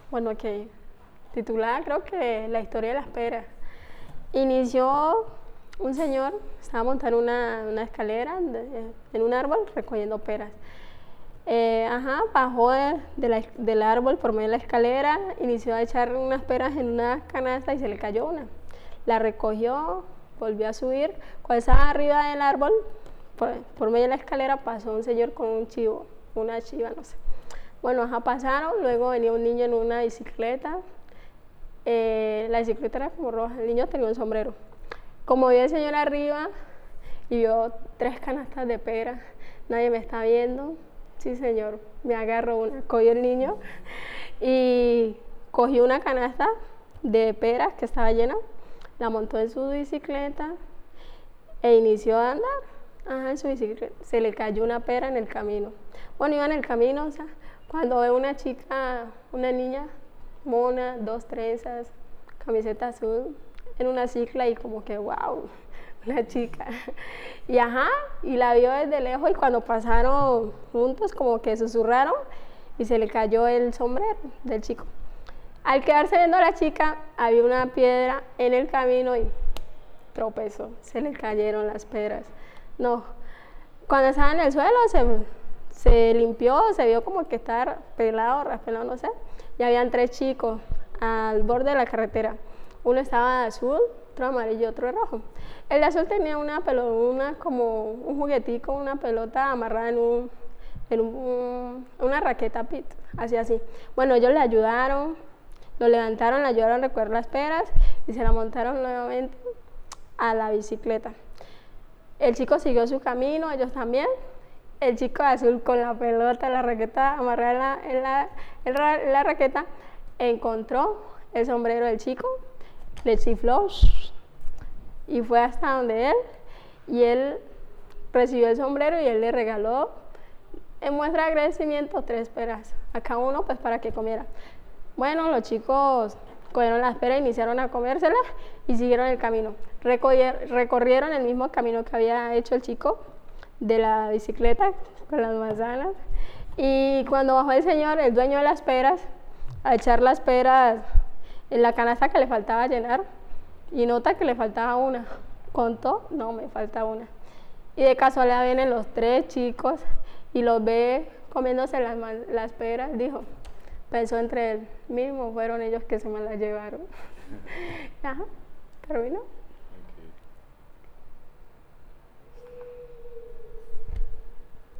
Bueno, que titulada creo que La historia de las peras. Inició un señor, estaba montando una escalera en un árbol recogiendo peras. Bajó del árbol por medio de la escalera, inició a echar unas peras en una canasta y se le cayó una. La recogió, volvió a subir. Cuando estaba arriba del árbol, por medio de la escalera, pasó un señor con un chivo, una chiva, no sé. Bueno, pasaron, luego venía un niño en una bicicleta. La bicicleta era como roja, el niño tenía un sombrero. Como vio el señor arriba y vio 3 canastas de peras, nadie me está viendo. Sí, señor, me agarró una, cogió el niño y cogió una canasta de peras que estaba llena, la montó en su bicicleta e inició a andar. En su bicicleta se le cayó una pera en el camino. Bueno, iba en el camino, o sea, cuando ve una chica, una niña, mona, 2 trenzas, camiseta azul, en una cicla y como que wow, una chica. Y la vio desde lejos y cuando pasaron juntos como que susurraron y se le cayó el sombrero del chico. Al quedarse viendo a la chica, había una piedra en el camino y tropezó, se le cayeron las peras. No, cuando estaba en el suelo se limpió, se vio como que estaba pelado, raspelado, no sé. Y habían 3 chicos al borde de la carretera. Uno estaba de azul, otro amarillo y otro de rojo. El de azul tenía como un juguetico, una pelota amarrada en una raqueta pit, así. Bueno, ellos le ayudaron, lo levantaron, le ayudaron a recoger las peras y se la montaron nuevamente a la bicicleta. El chico siguió su camino, ellos también. El chico azul con la pelota, la raqueta amarrada en la raqueta, encontró el sombrero del chico, le chifló y fue hasta donde él, y él recibió el sombrero y él le regaló en muestra de agradecimiento 3 peras a cada uno, pues para que comiera. Bueno, los chicos cogieron las peras, iniciaron a comérselas y siguieron el camino. Recorrieron el mismo camino que había hecho el chico de la bicicleta con las manzanas, y cuando bajó el señor, el dueño de las peras, a echar las peras en la canasta que le faltaba llenar y nota que le faltaba una, contó, no, me falta una, y de casualidad vienen los 3 chicos y los ve comiéndose las peras. Pensó entre él mismo, fueron ellos que se me las llevaron. Terminó.